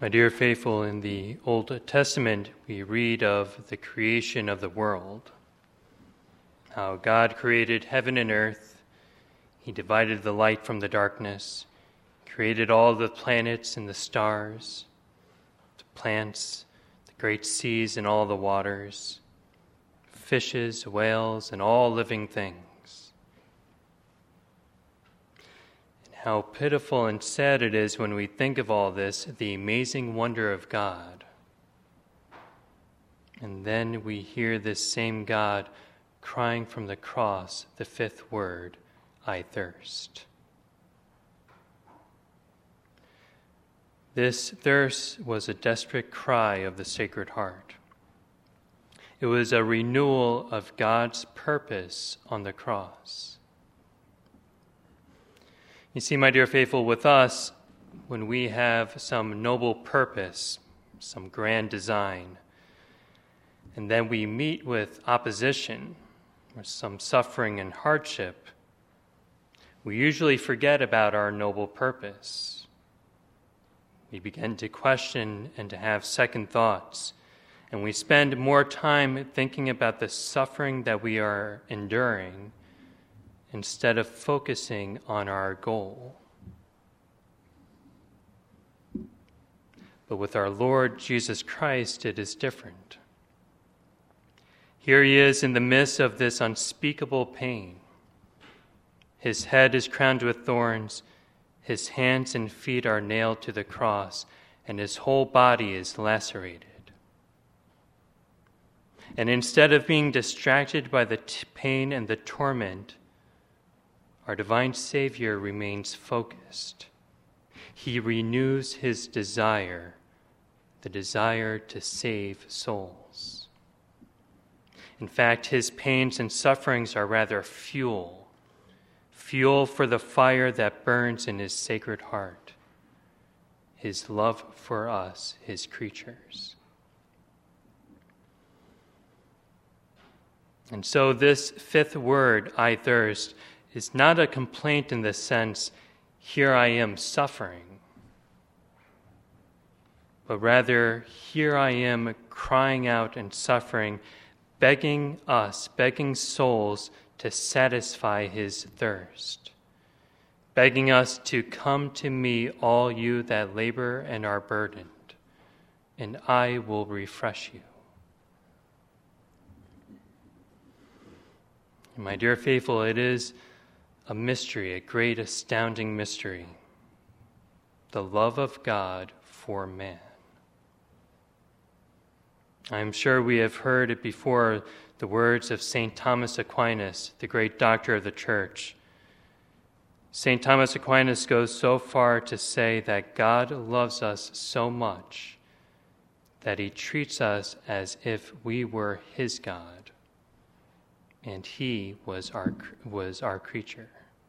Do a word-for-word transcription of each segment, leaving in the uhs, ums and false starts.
My dear faithful, in the Old Testament, we read of the creation of the world, how God created heaven and earth. He divided the light from the darkness, created all the planets and the stars, the plants, the great seas and all the waters, fishes, whales, and all living things. How pitiful and sad it is when we think of all this, the amazing wonder of God. And then we hear this same God crying from the cross the fifth word, I thirst. This thirst was a desperate cry of the Sacred Heart. It was a renewal of God's purpose on the cross. You see, my dear faithful, with us, when we have some noble purpose, some grand design, and then we meet with opposition or some suffering and hardship, we usually forget about our noble purpose. We begin to question and to have second thoughts, and we spend more time thinking about the suffering that we are enduring instead of focusing on our goal. But with our Lord Jesus Christ, it is different. Here he is in the midst of this unspeakable pain. His head is crowned with thorns, his hands and feet are nailed to the cross, and his whole body is lacerated. And instead of being distracted by the t- pain and the torment, our divine Savior remains focused. He renews his desire, the desire to save souls. In fact, his pains and sufferings are rather fuel, fuel for the fire that burns in his Sacred Heart, his love for us, his creatures. And so this fifth word, I thirst, is not a complaint in the sense, here I am suffering, but rather, here I am crying out and suffering, begging us, begging souls to satisfy his thirst, begging us to come to me, all you that labor and are burdened, and I will refresh you. My dear faithful, it is a mystery, a great, astounding mystery. The love of God for man. I am sure we have heard it before, the words of Saint Thomas Aquinas, the great doctor of the Church. Saint Thomas Aquinas goes so far to say that God loves us so much that he treats us as if we were his God, and he was our was our creature.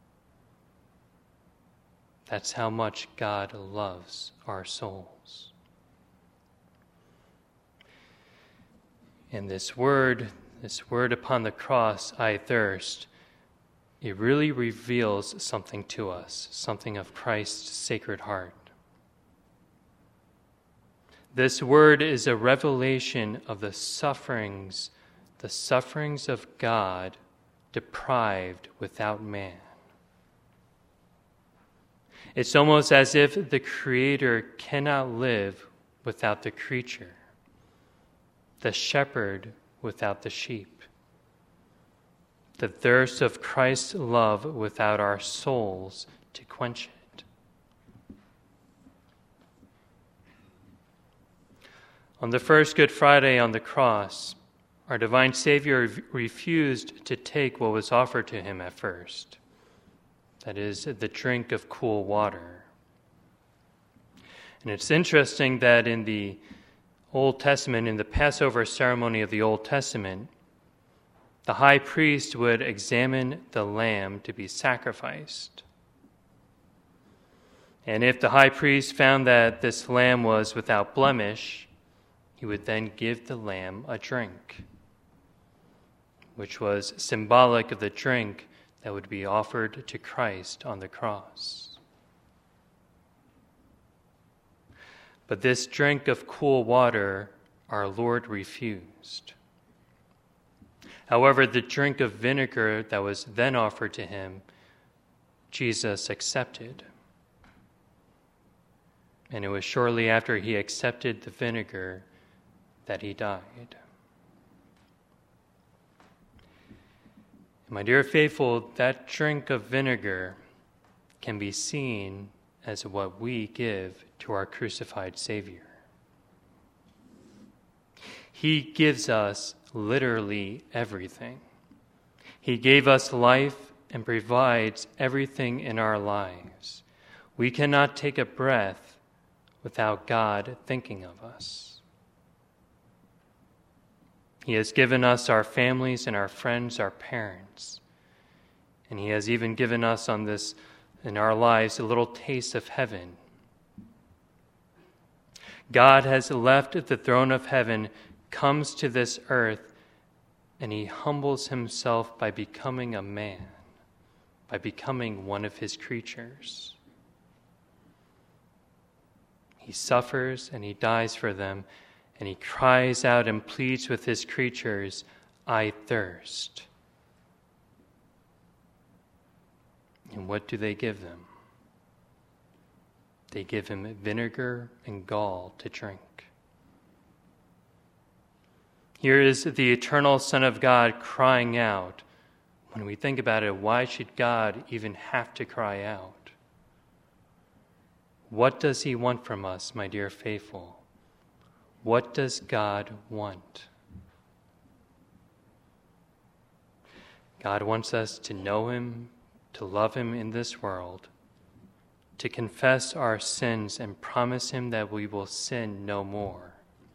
That's how much God loves our souls. And this word, this word upon the cross, I thirst, it really reveals something to us, something of Christ's Sacred Heart. This word is a revelation of the sufferings the sufferings of God deprived without man. It's almost as if the Creator cannot live without the creature, the shepherd without the sheep, the thirst of Christ's love without our souls to quench it. On the first Good Friday on the cross, our divine Savior refused to take what was offered to him at first, that is, the drink of cool water. And it's interesting that in the Old Testament, in the Passover ceremony of the Old Testament, the high priest would examine the lamb to be sacrificed. And if the high priest found that this lamb was without blemish, he would then give the lamb a drink, which was symbolic of the drink that would be offered to Christ on the cross. But this drink of cool water our Lord refused. However, the drink of vinegar that was then offered to him, Jesus accepted. And it was shortly after he accepted the vinegar that he died. My dear faithful, that drink of vinegar can be seen as what we give to our crucified Savior. He gives us literally everything. He gave us life and provides everything in our lives. We cannot take a breath without God thinking of us. He has given us our families and our friends, our parents. And he has even given us on this, in our lives, a little taste of heaven. God has left the throne of heaven, comes to this earth, and he humbles himself by becoming a man, by becoming one of his creatures. He suffers and he dies for them, and he cries out and pleads with his creatures, "I thirst." And what do they give them? They give him vinegar and gall to drink. Here is the eternal Son of God crying out. When we think about it, why should God even have to cry out? What does he want from us, my dear faithful? What does God want? God wants us to know him, to love him in this world, to confess our sins and promise him that we will sin no more,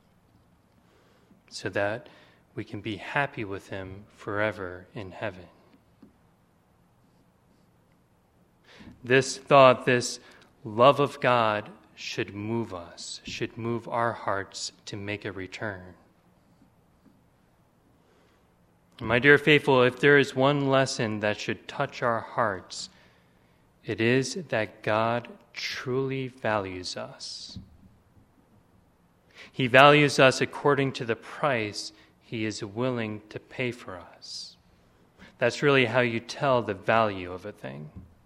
so that we can be happy with him forever in heaven. This thought, this love of God should move us, should move our hearts to make a return. My dear faithful, if there is one lesson that should touch our hearts, it is that God truly values us. He values us according to the price he is willing to pay for us. That's really how you tell the value of a thing.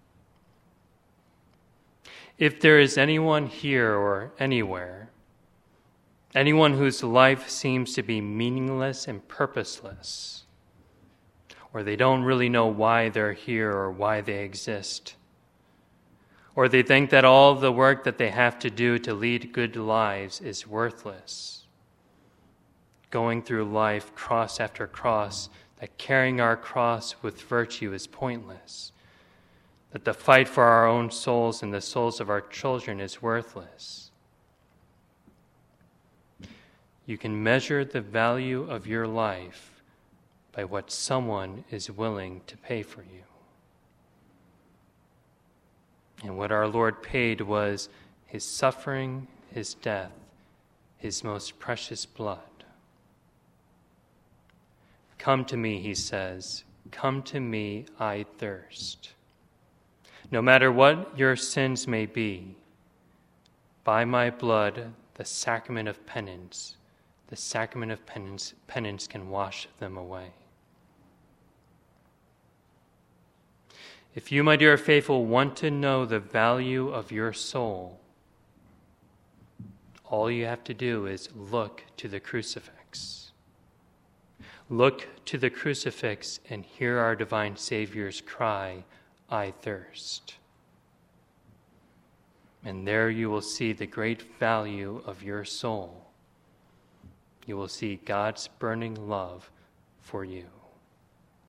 If there is anyone here or anywhere, anyone whose life seems to be meaningless and purposeless, or they don't really know why they're here or why they exist, or they think that all the work that they have to do to lead good lives is worthless, going through life cross after cross, that carrying our cross with virtue is pointless, that the fight for our own souls and the souls of our children is worthless. You can measure the value of your life by what someone is willing to pay for you. And what our Lord paid was his suffering, his death, his most precious blood. Come to me, he says, come to me, I thirst. No matter what your sins may be, by my blood, the sacrament of penance, the sacrament of penance, penance can wash them away. If you, my dear faithful, want to know the value of your soul, all you have to do is look to the crucifix. Look to the crucifix and hear our divine Savior's cry, I thirst. And there you will see the great value of your soul. You will see God's burning love for you.